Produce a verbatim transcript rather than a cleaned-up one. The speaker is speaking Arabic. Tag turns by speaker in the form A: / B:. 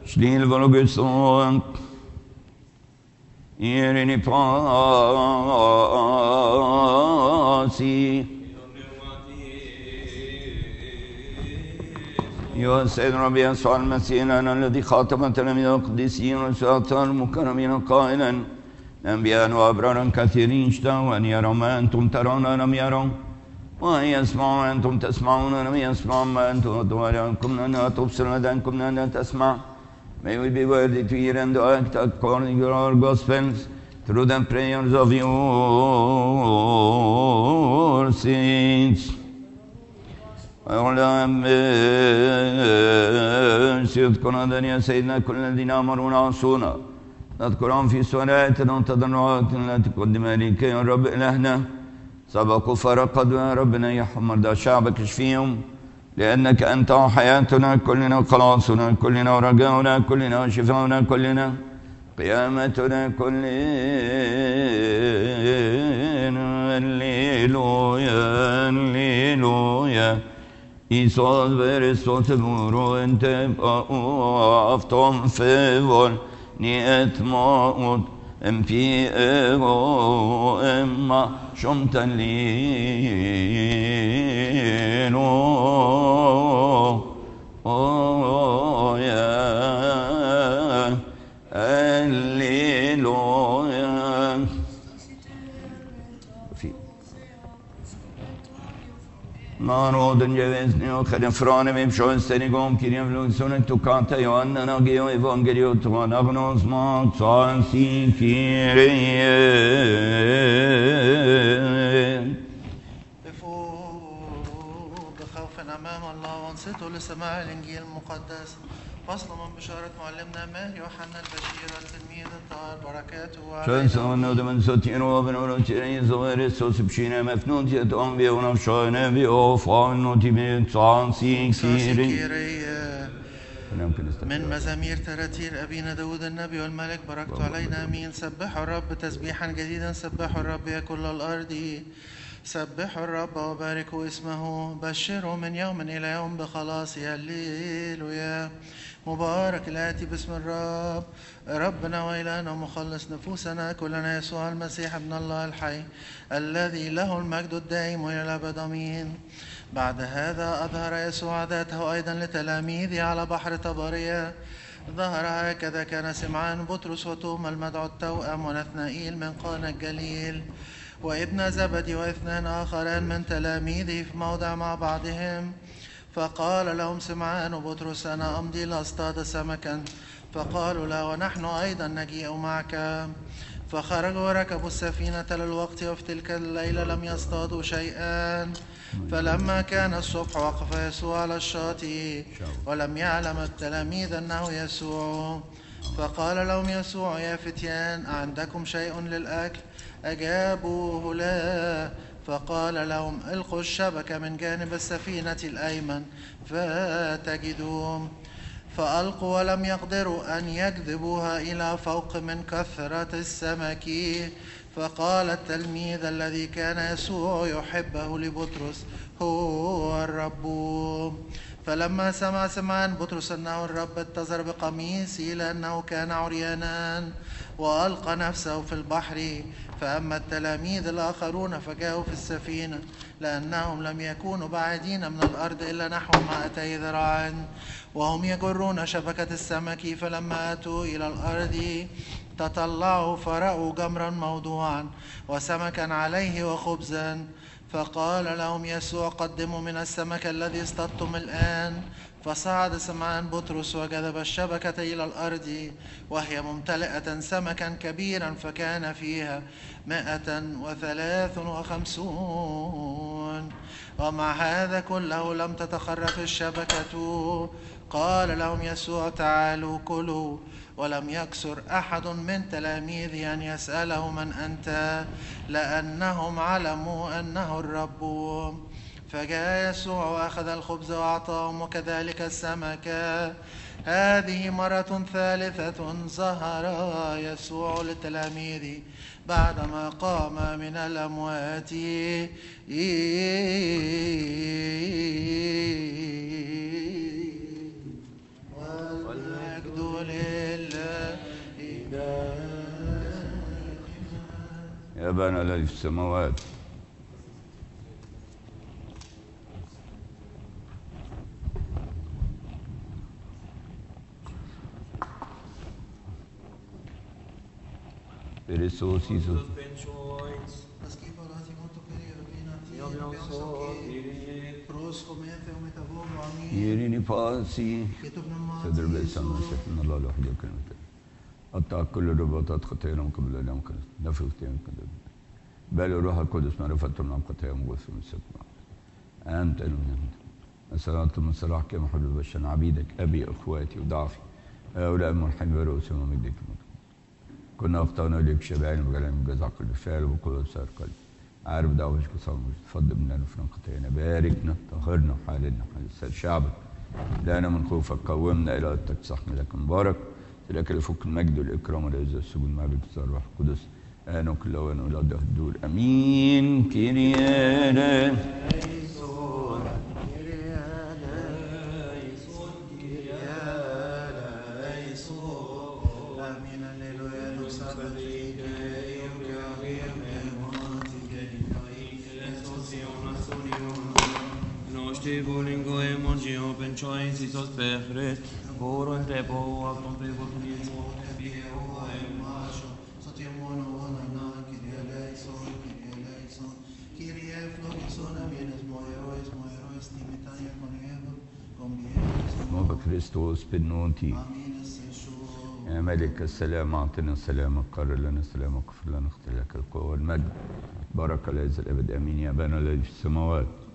A: Stil vologusson, irini pasi. يا سيد ربي يسوع المسيح لنا الذي خاطبتنا من القديسين والسلاطين المكرمين قائلا أنبياء وأبرار كثيرين اشتهوا أن يروا ما أنتم ترون لم يروا وأن يسمعوا ما أنتم تسمعون لم يسمعوا ما أنتم تدعونكم أن تبصر لدنكم أن تسمع. May we be worthy to hear and to act according to our gospels through the prayers of your saints. أولا سيذكرنا يا سيدنا كل الذين أمرونا عصونا نذكرهم في سوراتنا وتضرعاتنا التي قدم إليك يا رب إلهنا سبقوا فرقدوا يا ربنا يرحم مرضى شعبك اشفيهم لأنك أنت حياتنا كلنا خلاصنا كلنا ورجاؤنا كلنا شفاؤنا كلنا قيامتنا كلنا. هللويا هللويا Isos verisot muro ente aftom favor ni et maut empi ego emma shomtalino oh yeah hallelujah. Naroden geväsning och frane vem sjönsten igång kirjem lugsonen tukata Johanna geo evangeliot och navnos mat san sin kirie.
B: بخوف أمام الله وانصتوا لسماع الإنجيل المقدس. فصل من بشارة معلمنا ماهر يوحنا البشير التلميذ الطاهر بركاته
A: علينا. شان سوى من ستين وبنور تشرين زوير سوس بشينا مفنون تيتون بي ونفشانا بي أوفان نوتي بي تسان سين سيري.
B: من مزامير تراتير أبينا داود النبي والملك بركته علينا أمين. سبحوا الرب تسبيحا جديدا سبحوا الرب يا كل الأرض سبحوا الرب وباركوا اسمه بشروا من يوم إلى يوم بخلاص هللويا. مبارك الآتي باسم الرب ربنا وإلهنا ومخلص نفوسنا كلنا يسوع المسيح ابن الله الحي الذي له المجد الدائم إلى الأبد آمين. بعد هذا أظهر يسوع ذاته أيضا لتلاميذه على بحر طبرية. ظهر هكذا كان سمعان بطرس وتوما المدعو التوأم ونثنائيل من قانا الجليل وابن زبدي واثنان آخران من تلاميذه في موضع مع بعضهم. فقال لهم سمعان وبطرس أنا أمضي لأصطاد سمكا. فقالوا لا ونحن أيضا نجيء معك. فخرجوا وركبوا السفينة للوقت وفي تلك الليلة لم يصطادوا شيئا. فلما كان الصبح وقف يسوع على الشاطئ ولم يعلم التلاميذ أنه يسوع. فقال لهم يسوع يا فتيان أعندكم شيء للأكل؟ أجابوه لا. فقال لهم القوا الشبكة من جانب السفينة الأيمن فتجدوهم. فألقوا ولم يقدروا أن يجذبوها إلى فوق من كثرة السمك. فقال التلميذ الذي كان يسوع يحبه لبطرس هو الرب. فلما سمع سمعان بطرس أنه الرب اتزر بقميصه لأنه كان عريانا وألقى نفسه في البحر. فأما التلاميذ الآخرون فجاءوا في السفينة لأنهم لم يكونوا بعيدين من الأرض إلا نحو مائتي ذراع وهم يجرون شبكة السمك. فلما أتوا إلى الأرض تطلعوا فرأوا جمرا موضوعا وسمكا عليه وخبزا. فقال لهم يسوع قدموا من السمك الذي اصطدتم الآن. فصعد سمعان بطرس وجذب الشبكة إلى الأرض وهي ممتلئة سمكا كبيرا فكان فيها مائة وثلاث وخمسون. ومع هذا كله لم تتخرق الشبكة. قال لهم يسوع تعالوا كلوا. ولم يكسر أحد من تلاميذه أن يسأله من أنت لأنهم علموا أنه الرب. فجاء يسوع وأخذ الخبز وأعطاهم وكذلك السمكة. هذه مرة ثالثة ظهر يسوع للتلاميذ بعدما قام من الأموات. والمجد
A: أبانا الذي في السماوات. Perezosos Iisus. Irini pasi صدر بإحسان المسيح من الله الوحيد وكلمته قطع كل الرباطات خطايانا قبل اليوم كنت نفي اختيارنا كنت بل الروح القدس معرفة لنا خطاياهم وغفر من السكبة أنت المنهد أسألت من صلاح كما حب البشر عبيدك أبي أخواتي وضعفي هؤلاء الملحين برؤوسهم ومجدك كنا أخطأنا إليك شبعين وجعلنا من جزع كل فعل وكل سائر قلب عارف دعوتك وصام تفضل منا نفرن خطايانا باركنا طهرنا حالنا حال شعبك لأنا من خوفك قومنا إلى تكسحنا لك مبارك لك لفك المجد والإكرام والعزة السجود مع بك الروح القدس آن وكل أوان وإلى الدهر الدور أمين كيريانا
C: Volingo e mongio penchoi si sospechret voro entre po a compre votulizo e o e macho sotiamono ona na kirie leison kirie leison kirie flogison avienes moerois moerois timitania con evo con bienes
A: موبا كريستوس بالنونتي يا ملك السلام أعطنا السلام قرر لنا السلام اغفر لنا اغفر لك القوة والمجد بارك الله الأبد آمين يا أبانا الذي في السماوات